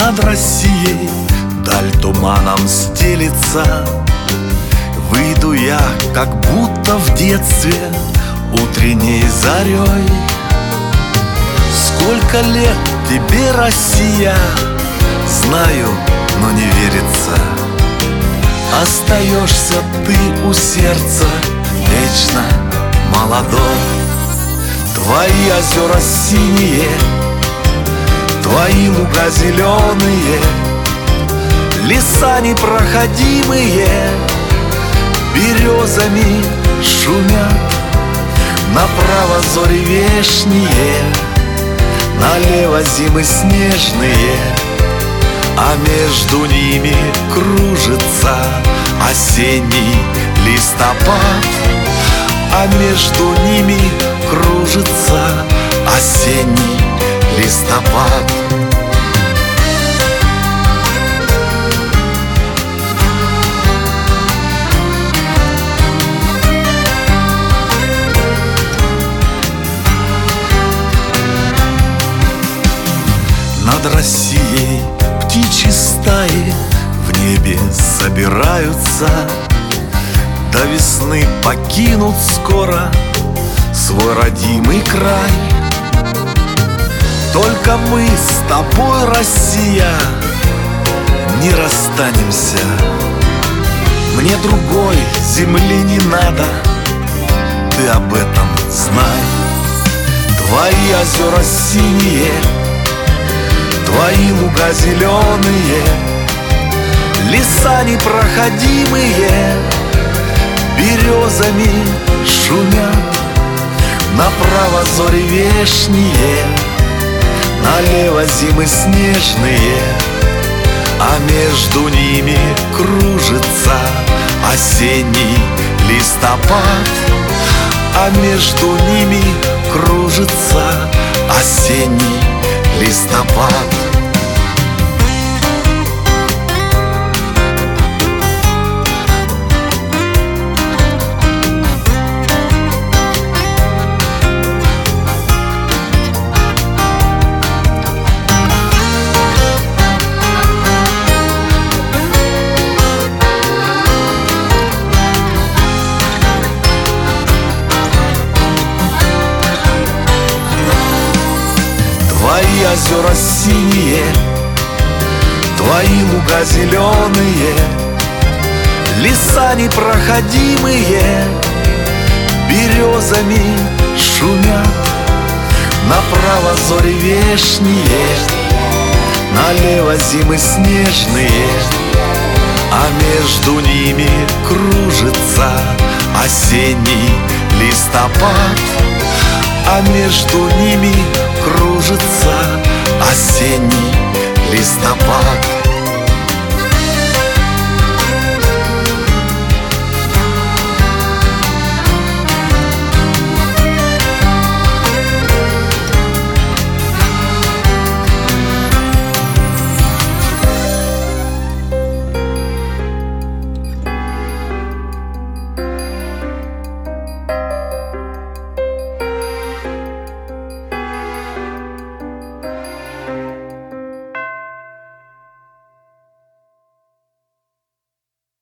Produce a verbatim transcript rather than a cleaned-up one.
Над Россией даль туманом стелится. Выйду я, как будто в детстве, утренней зарей. Сколько лет тебе, Россия? Знаю, но не верится. Остаешься ты у сердца вечно молодой. Твои озера синие, твои луга зеленые, леса непроходимые березами шумят. Направо зори вешние, налево зимы снежные, а между ними кружится осенний листопад. А между ними кружится осенний листопад. Над Россией птичьи стаи в небе собираются. До весны покинут скоро свой родимый край. Только мы с тобой, Россия, не расстанемся. Мне другой земли не надо, ты об этом знай. Твои озера синие, твои луга зеленые, леса непроходимые березами шумят. Направо зори вешние, налево зимы снежные, а между ними кружится осенний листопад. А между ними кружится осенний листопад. Твои озера синие, твои луга зеленые, леса непроходимые березами шумят. Направо зори вешние, налево зимы снежные, а между ними кружится осенний листопад. А между ними кружится осенний листопад.